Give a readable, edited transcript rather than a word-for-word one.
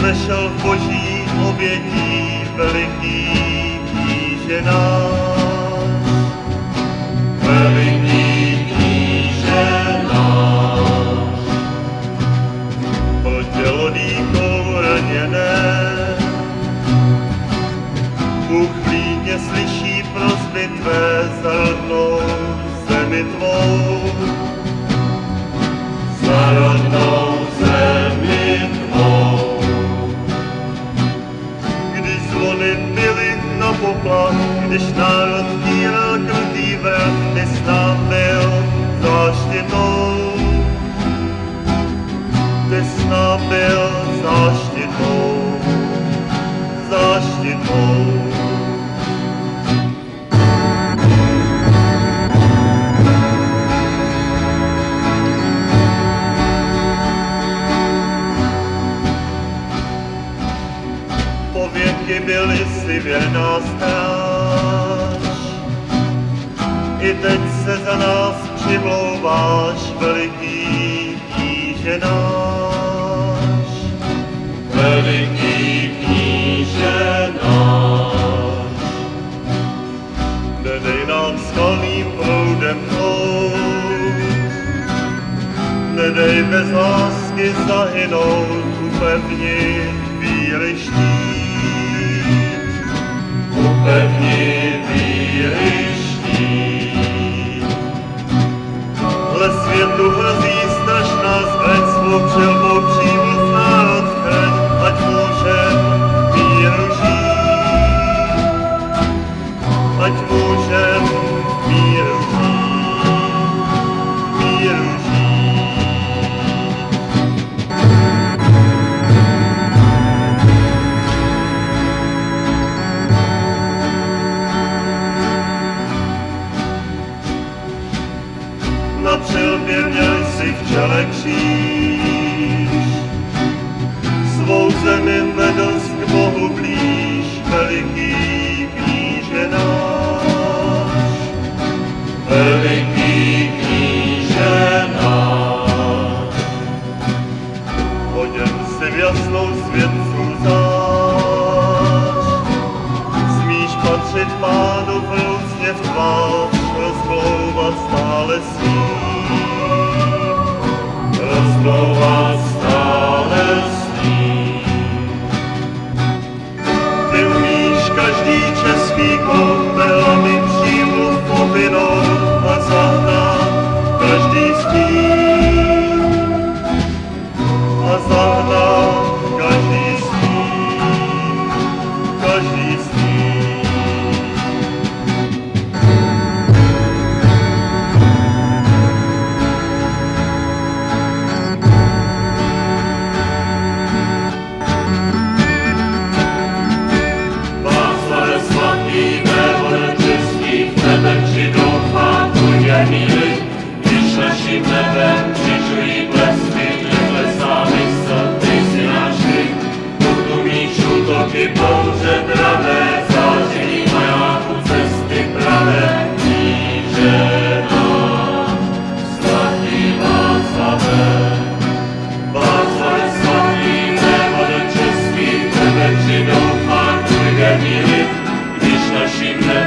vzešel v boží obětí veliký kníže náš. Veliký kníže náš. Po tělodýkou raněné, Bůh klidně slyší prosby tvé za rodnou zemi tvou. Za rodnou zemi tvou. Když zvony byly na poplach, když národ týral krutý vrch, ty s nám byl záštitou. Ty s nám byl záštitou, záštitou. Pověky byly si věrná stráž, i teď se za nás přimlouváš, veliký kníže náš. Veliký kníže náš. Nedej nám skalným proudem plout, nedej bez lásky zahynout, upevni víry štít. Upevni víry štít. Hle světu hrozí strašná zbraň, svou přilbou přívod národ chraň, ať můžem míru žít. Ať můžem míru žít. Míru žít. Na přilbě měli si v čele kříž, svou zemi vedl k Bohu blíž, veliký kníže náš. Veliký kníže náš. O něm si v jasnou světců zář, smíš patřit Pánu vroucně v tvář, rozmlouvat stále s ním, rozmlouvat stále s ním. Ty umíš každý český koupel, aby přímluv povinout a zahnat každý stín. A zahnat každý stín, každý stín. Když naším nebem křižují blesky, neklesá mysl, ty si náš klid. Tu míč útoky bouře dravé, záření majáku cesty pravé. Kníže náš, svatý Václavé, Václav svatý, vévodo český, tebe přidoufá tvůj lid, když naším nebem